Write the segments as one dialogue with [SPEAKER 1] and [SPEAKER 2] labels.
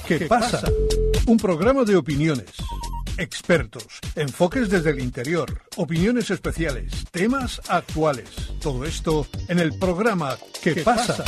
[SPEAKER 1] ¿Qué pasa? Un programa de opiniones, expertos, enfoques desde el interior, opiniones especiales, temas actuales. Todo esto en el programa ¿Qué pasa?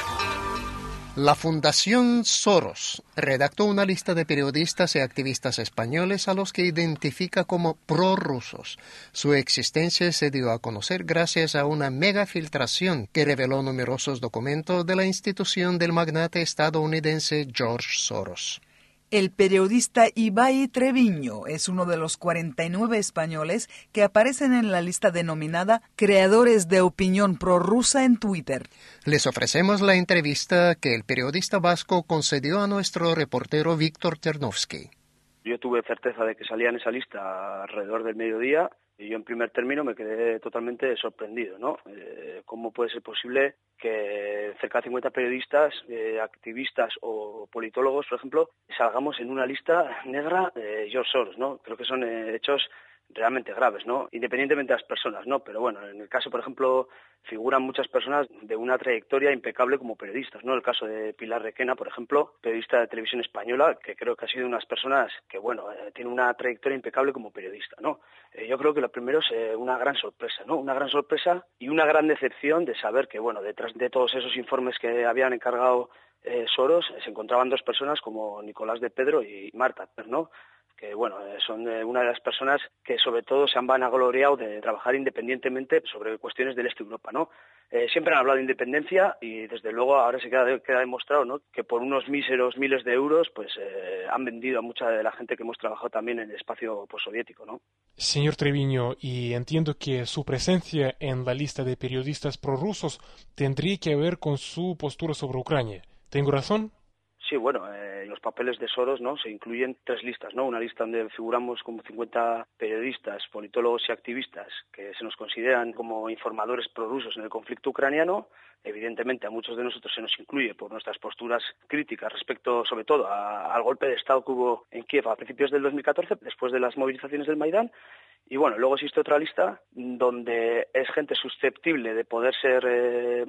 [SPEAKER 2] La Fundación Soros redactó una lista de periodistas y activistas españoles a los que identifica como prorrusos. Su existencia se dio a conocer gracias a una megafiltración que reveló numerosos documentos de la institución del magnate estadounidense George Soros.
[SPEAKER 3] El periodista Ibai Treviño es uno de los 49 españoles que aparecen en la lista denominada Creadores de Opinión Prorrusa en Twitter.
[SPEAKER 2] Les ofrecemos la entrevista que el periodista vasco concedió a nuestro reportero Víctor Ternovsky.
[SPEAKER 4] Yo tuve certeza de que salía en esa lista alrededor del mediodía y yo en primer término me quedé totalmente sorprendido, ¿no? ¿Cómo puede ser posible que cerca de 50 periodistas, activistas o politólogos, por ejemplo, salgamos en una lista negra de George Soros, ¿no? Creo que son hechos realmente graves, ¿no? Independientemente de las personas, ¿no? Pero bueno, en el caso, por ejemplo, figuran muchas personas de una trayectoria impecable como periodistas, ¿no? El caso de Pilar Requena, por ejemplo, periodista de televisión española, que creo que ha sido unas personas que, bueno, tiene una trayectoria impecable como periodista, ¿no? Yo creo que lo primero es una gran sorpresa, ¿no? Una gran sorpresa y una gran decepción de saber que, bueno, detrás de todos esos informes que habían encargado Soros, se encontraban dos personas como Nicolás de Pedro y Marta, ¿no? Que bueno, son una de las personas que sobre todo se han vanagloriado de trabajar independientemente sobre cuestiones del este de Europa, ¿no? Siempre han hablado de independencia y desde luego ahora se queda demostrado, ¿no?, que por unos míseros miles de euros pues han vendido a mucha de la gente que hemos trabajado también en el espacio postsoviético, ¿no?
[SPEAKER 5] Señor Treviño, y entiendo que su presencia en la lista de periodistas prorrusos tendría que ver con su postura sobre Ucrania. ¿Tengo razón?
[SPEAKER 4] Sí, bueno, los papeles de Soros, ¿no?, se incluyen tres listas, ¿no? Una lista donde figuramos como 50 periodistas, politólogos y activistas que se nos consideran como informadores prorrusos en el conflicto ucraniano. Evidentemente a muchos de nosotros se nos incluye por nuestras posturas críticas respecto, sobre todo, al golpe de Estado que hubo en Kiev a principios del 2014, después de las movilizaciones del Maidán. Y bueno, luego existe otra lista donde es gente susceptible de poder ser,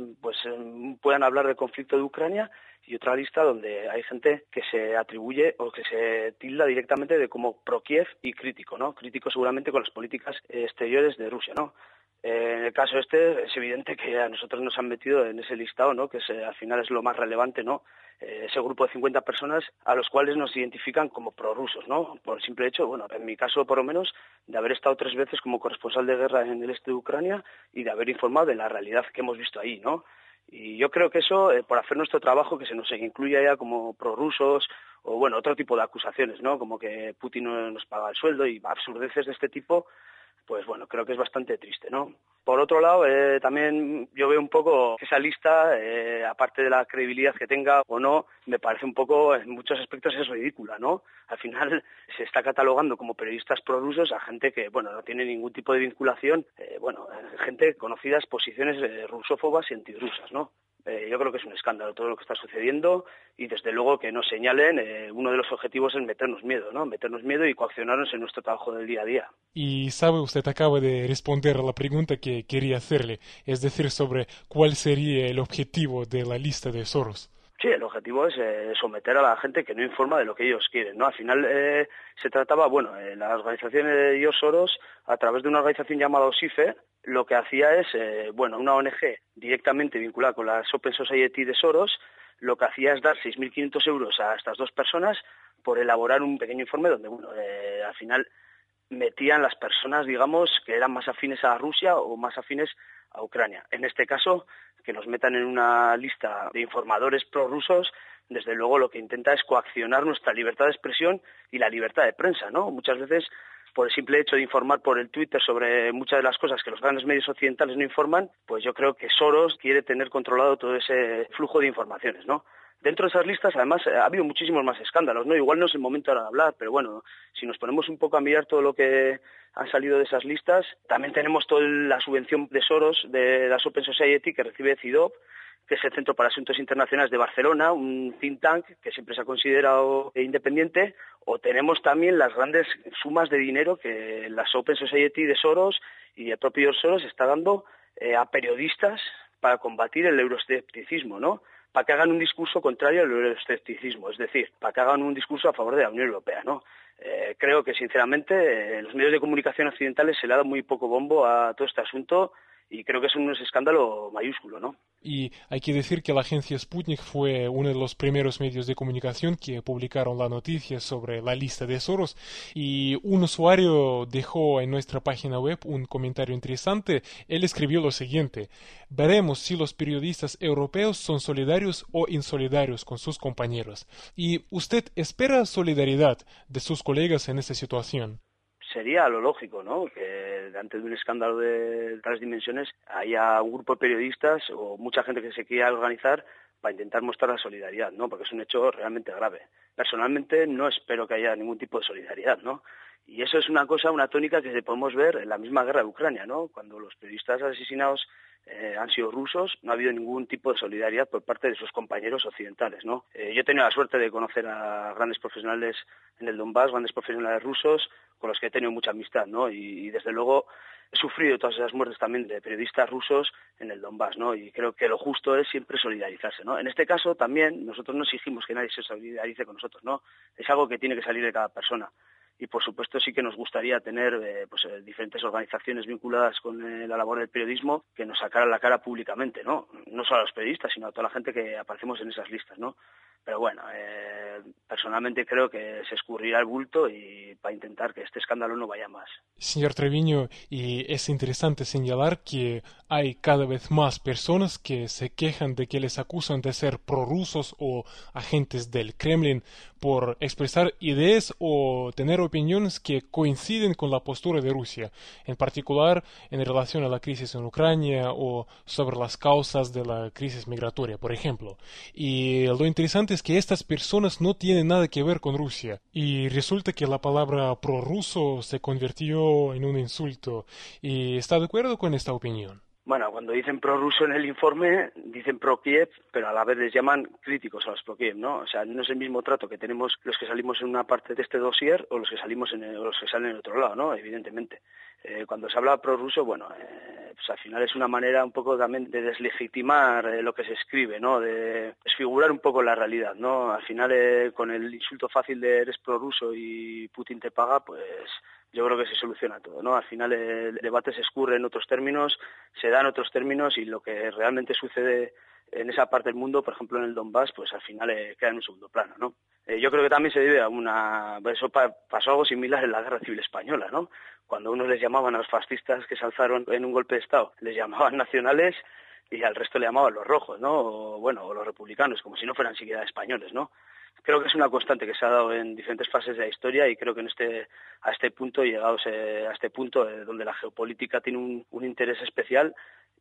[SPEAKER 4] puedan hablar del conflicto de Ucrania, y otra lista donde hay gente que se atribuye o que se tilda directamente de como pro-Kiev y crítico, ¿no? Crítico seguramente con las políticas exteriores de Rusia, ¿no? En el caso este es evidente que a nosotros nos han metido en ese listado, ¿no?, que al final es lo más relevante, ¿no? Ese grupo de 50 personas a los cuales nos identifican como prorrusos, ¿no? Por el simple hecho, bueno, en mi caso por lo menos, de haber estado 3 veces como corresponsal de guerra en el este de Ucrania y de haber informado de la realidad que hemos visto ahí, ¿no? Y yo creo que eso, por hacer nuestro trabajo, que se nos incluya ya como prorrusos o, bueno, otro tipo de acusaciones, ¿no?, como que Putin no nos paga el sueldo y absurdeces de este tipo, pues bueno, creo que es bastante triste, ¿no? Por otro lado, también yo veo un poco que esa lista, aparte de la credibilidad que tenga o no, me parece un poco, en muchos aspectos es ridícula, ¿no? Al final se está catalogando como periodistas prorrusos a gente que, bueno, no tiene ningún tipo de vinculación, gente conocidas posiciones rusófobas y antirrusas, ¿no? Yo creo que es un escándalo todo lo que está sucediendo y desde luego que nos señalen, uno de los objetivos es meternos miedo, ¿no? Meternos miedo y coaccionarnos en nuestro trabajo del día a día.
[SPEAKER 5] Y sabe, usted acaba de responder a la pregunta que quería hacerle, es decir, sobre cuál sería el objetivo de la lista de Soros.
[SPEAKER 4] Sí, el objetivo es someter a la gente que no informa de lo que ellos quieren, ¿no? Al final se trataba, bueno, la organización de George Soros, a través de una organización llamada OSIFE, lo que hacía es, una ONG directamente vinculada con la Open Society de Soros, lo que hacía es dar 6.500 euros a estas dos personas por elaborar un pequeño informe donde, al final metían las personas, digamos, que eran más afines a Rusia o más afines a Ucrania. En este caso, que nos metan en una lista de informadores prorrusos, desde luego lo que intenta es coaccionar nuestra libertad de expresión y la libertad de prensa, ¿no? Muchas veces, por el simple hecho de informar por el Twitter sobre muchas de las cosas que los grandes medios occidentales no informan, pues yo creo que Soros quiere tener controlado todo ese flujo de informaciones, ¿no? Dentro de esas listas, además, ha habido muchísimos más escándalos, ¿no? Igual no es el momento ahora de hablar, pero bueno, si nos ponemos un poco a mirar todo lo que ha salido de esas listas, también tenemos toda la subvención de Soros, de la Open Society, que recibe CIDOB, que es el Centro para Asuntos Internacionales de Barcelona, un think tank que siempre se ha considerado independiente, o tenemos también las grandes sumas de dinero que la Open Society de Soros y el propio Soros está dando a periodistas para combatir el euroescepticismo, ¿no? para que hagan un discurso contrario al euroescepticismo, es decir, para que hagan un discurso a favor de la Unión Europea, ¿no? Creo que, sinceramente, en los medios de comunicación occidentales se le ha dado muy poco bombo a todo este asunto y creo que es un escándalo mayúsculo, ¿no?
[SPEAKER 5] Y hay que decir que la agencia Sputnik fue uno de los primeros medios de comunicación que publicaron la noticia sobre la lista de Soros, y un usuario dejó en nuestra página web un comentario interesante. Él escribió lo siguiente: veremos si los periodistas europeos son solidarios o insolidarios con sus compañeros. ¿Y usted espera solidaridad de sus colegas en esta situación?
[SPEAKER 4] Sería lo lógico, ¿no? Que antes de un escándalo de tales dimensiones haya un grupo de periodistas o mucha gente que se quiera organizar para intentar mostrar la solidaridad, ¿no? Porque es un hecho realmente grave. Personalmente no espero que haya ningún tipo de solidaridad, ¿no? Y eso es una tónica que podemos ver en la misma guerra de Ucrania, ¿no? Cuando los periodistas asesinados han sido rusos, no ha habido ningún tipo de solidaridad por parte de sus compañeros occidentales, ¿no? Yo he tenido la suerte de conocer a grandes profesionales en el Donbass, grandes profesionales rusos, con los que he tenido mucha amistad, ¿no? Y desde luego he sufrido todas esas muertes también de periodistas rusos en el Donbass, ¿no? Y creo que lo justo es siempre solidarizarse, ¿no? En este caso también nosotros no exigimos que nadie se solidarice con nosotros, ¿no? Es algo que tiene que salir de cada persona. Y por supuesto sí que nos gustaría tener diferentes organizaciones vinculadas con la labor del periodismo que nos sacaran la cara públicamente, ¿no? No solo a los periodistas, sino a toda la gente que aparecemos en esas listas, ¿no? Pero bueno, personalmente creo que se escurrirá el bulto y para intentar que este escándalo no vaya más.
[SPEAKER 5] Señor Treviño, y es interesante señalar que hay cada vez más personas que se quejan de que les acusan de ser prorrusos o agentes del Kremlin por expresar ideas o tener opiniones que coinciden con la postura de Rusia, en particular en relación a la crisis en Ucrania o sobre las causas de la crisis migratoria, por ejemplo. Y lo interesante es que estas personas no tienen nada que ver con Rusia, y resulta que la palabra prorruso se convirtió en un insulto. ¿Y está de acuerdo con esta opinión?
[SPEAKER 4] Bueno, cuando dicen prorruso en el informe, dicen pro-Kiev, pero a la vez les llaman críticos a los pro-Kiev, ¿no? O sea, no es el mismo trato que tenemos los que salimos en una parte de este dossier o los que salimos o los que salen en otro lado, ¿no? Evidentemente. Cuando se habla prorruso, bueno, pues al final es una manera un poco también de deslegitimar lo que se escribe, ¿no? De desfigurar un poco la realidad, ¿no? Al final, con el insulto fácil de eres prorruso y Putin te paga, pues yo creo que se soluciona todo, ¿no? Al final el debate se escurre en otros términos, se da en otros términos, y lo que realmente sucede en esa parte del mundo, por ejemplo en el Donbass, pues al final queda en un segundo plano, ¿no? Yo creo que también se debe a eso pasó algo similar en la Guerra Civil Española, ¿no? Cuando unos les llamaban a los fascistas que se alzaron en un golpe de Estado, les llamaban nacionales, y al resto le llamaban los rojos, ¿no? O los republicanos, como si no fueran siquiera españoles, ¿no? Creo que es una constante que se ha dado en diferentes fases de la historia, y creo que a este punto, llegados a este punto donde la geopolítica tiene un interés especial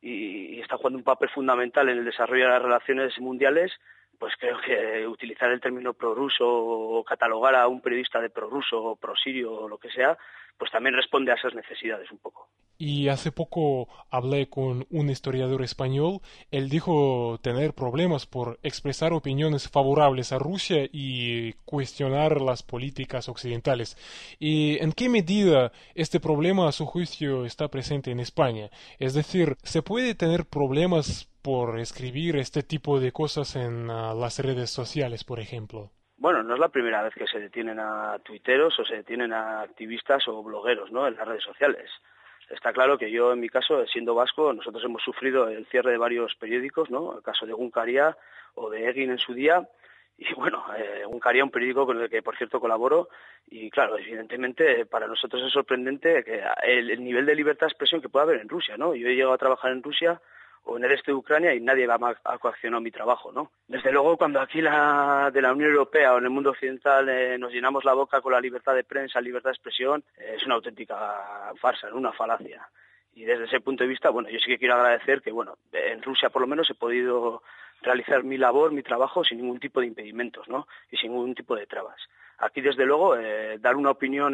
[SPEAKER 4] y está jugando un papel fundamental en el desarrollo de las relaciones mundiales, pues creo que utilizar el término prorruso o catalogar a un periodista de prorruso o prosirio o lo que sea, pues también responde a esas necesidades un poco.
[SPEAKER 5] Y hace poco hablé con un historiador español. Él dijo tener problemas por expresar opiniones favorables a Rusia y cuestionar las políticas occidentales. ¿Y en qué medida este problema, a su juicio, está presente en España? Es decir, ¿se puede tener problemas por escribir este tipo de cosas en las redes sociales, por ejemplo?
[SPEAKER 4] Bueno, no es la primera vez que se detienen a tuiteros o se detienen a activistas o blogueros, ¿no?, en las redes sociales. Está claro que yo, en mi caso, siendo vasco, nosotros hemos sufrido el cierre de varios periódicos, ¿no? El caso de Egunkaria o de Egin en su día. Y bueno, Egunkaria, un periódico con el que, por cierto, colaboro. Y claro, evidentemente, para nosotros es sorprendente que el nivel de libertad de expresión que puede haber en Rusia, ¿no? Yo he llegado a trabajar en Rusia o en el este de Ucrania y nadie ha coaccionado mi trabajo, ¿no? Desde luego, cuando aquí de la Unión Europea o en el mundo occidental nos llenamos la boca con la libertad de prensa, libertad de expresión, es una auténtica farsa, ¿no?, una falacia. Y desde ese punto de vista, bueno, yo sí que quiero agradecer que, bueno, en Rusia por lo menos he podido realizar mi labor, mi trabajo, sin ningún tipo de impedimentos, ¿no?, y sin ningún tipo de trabas. Aquí, desde luego, dar una opinión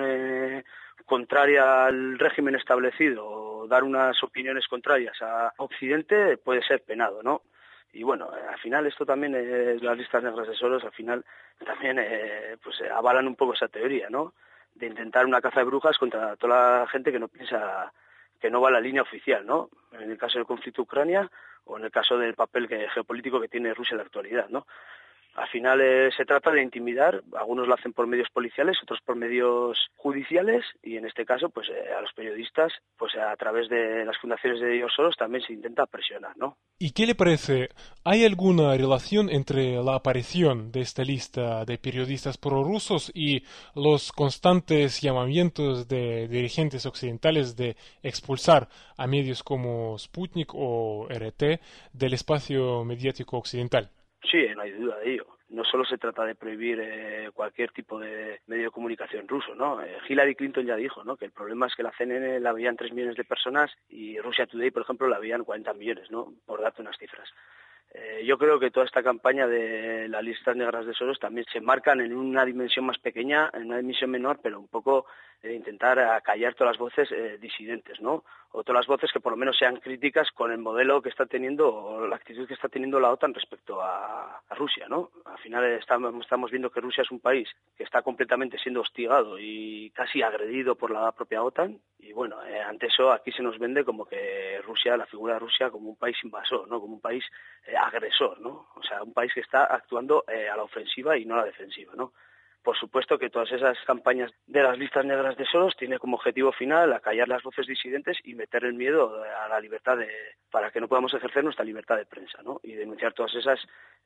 [SPEAKER 4] contraria al régimen establecido o dar unas opiniones contrarias a Occidente puede ser penado, ¿no? Y bueno, al final esto también, las listas negras de Soros, al final también avalan un poco esa teoría, ¿no?, de intentar una caza de brujas contra toda la gente que no piensa, que no va a la línea oficial, ¿no? En el caso del conflicto de Ucrania o en el caso del papel geopolítico que tiene Rusia en la actualidad, ¿no? Al final se trata de intimidar, algunos lo hacen por medios policiales, otros por medios judiciales, y en este caso pues a los periodistas pues a través de las fundaciones de George Soros también se intenta presionar, ¿no?
[SPEAKER 5] ¿Y qué le parece? ¿Hay alguna relación entre la aparición de esta lista de periodistas prorrusos y los constantes llamamientos de dirigentes occidentales de expulsar a medios como Sputnik o RT del espacio mediático occidental?
[SPEAKER 4] Sí, no hay duda de ello. No solo se trata de prohibir cualquier tipo de medio de comunicación ruso, ¿no? Hillary Clinton ya dijo, ¿no?, que el problema es que la CNN la veían 3 millones de personas y Russia Today, por ejemplo, la veían 40 millones, ¿no?, por darte unas cifras. Yo creo que toda esta campaña de las listas negras de Soros también se marcan en una dimensión más pequeña, en una dimensión menor, pero un poco intentar acallar todas las voces disidentes, ¿no? O todas las voces que por lo menos sean críticas con el modelo que está teniendo o la actitud que está teniendo la OTAN respecto a Rusia, ¿no? Al final estamos viendo que Rusia es un país que está completamente siendo hostigado y casi agredido por la propia OTAN, y bueno, ante eso aquí se nos vende como que Rusia, la figura de Rusia como un país invasor, ¿no?, como un país agresor, ¿no? O sea, un país que está actuando a la ofensiva y no a la defensiva, ¿no? Por supuesto que todas esas campañas de las listas negras de Soros tienen como objetivo final acallar las voces disidentes y meter el miedo a la libertad para que no podamos ejercer nuestra libertad de prensa, ¿no? Y denunciar todas esas,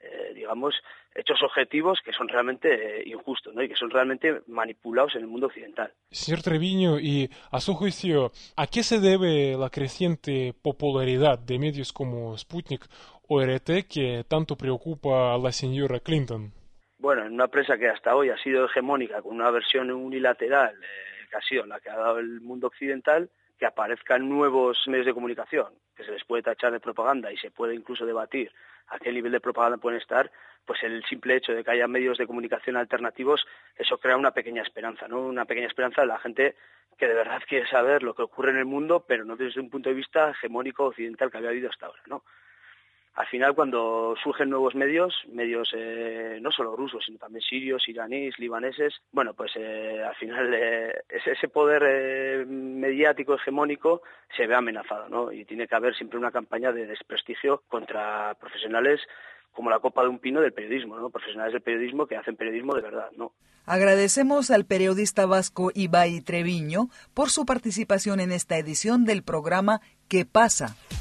[SPEAKER 4] hechos objetivos que son realmente injustos, ¿no?, y que son realmente manipulados en el mundo occidental.
[SPEAKER 5] Señor Treviño, y a su juicio, ¿a qué se debe la creciente popularidad de medios como Sputnik o RT que tanto preocupa a la señora Clinton?
[SPEAKER 4] Bueno, en una prensa que hasta hoy ha sido hegemónica, con una versión unilateral, que ha sido la que ha dado el mundo occidental, que aparezcan nuevos medios de comunicación, que se les puede tachar de propaganda y se puede incluso debatir a qué nivel de propaganda pueden estar, pues el simple hecho de que haya medios de comunicación alternativos, eso crea una pequeña esperanza, ¿no? Una pequeña esperanza de la gente que de verdad quiere saber lo que ocurre en el mundo, pero no desde un punto de vista hegemónico occidental que había habido hasta ahora, ¿no? Al final, cuando surgen nuevos medios no solo rusos, sino también sirios, iraníes, libaneses, bueno, pues al final ese poder mediático hegemónico se ve amenazado, ¿no? Y tiene que haber siempre una campaña de desprestigio contra profesionales como la copa de un pino del periodismo, ¿no? Profesionales del periodismo que hacen periodismo de verdad, ¿no?
[SPEAKER 3] Agradecemos al periodista vasco Ibai Treviño por su participación en esta edición del programa ¿Qué pasa?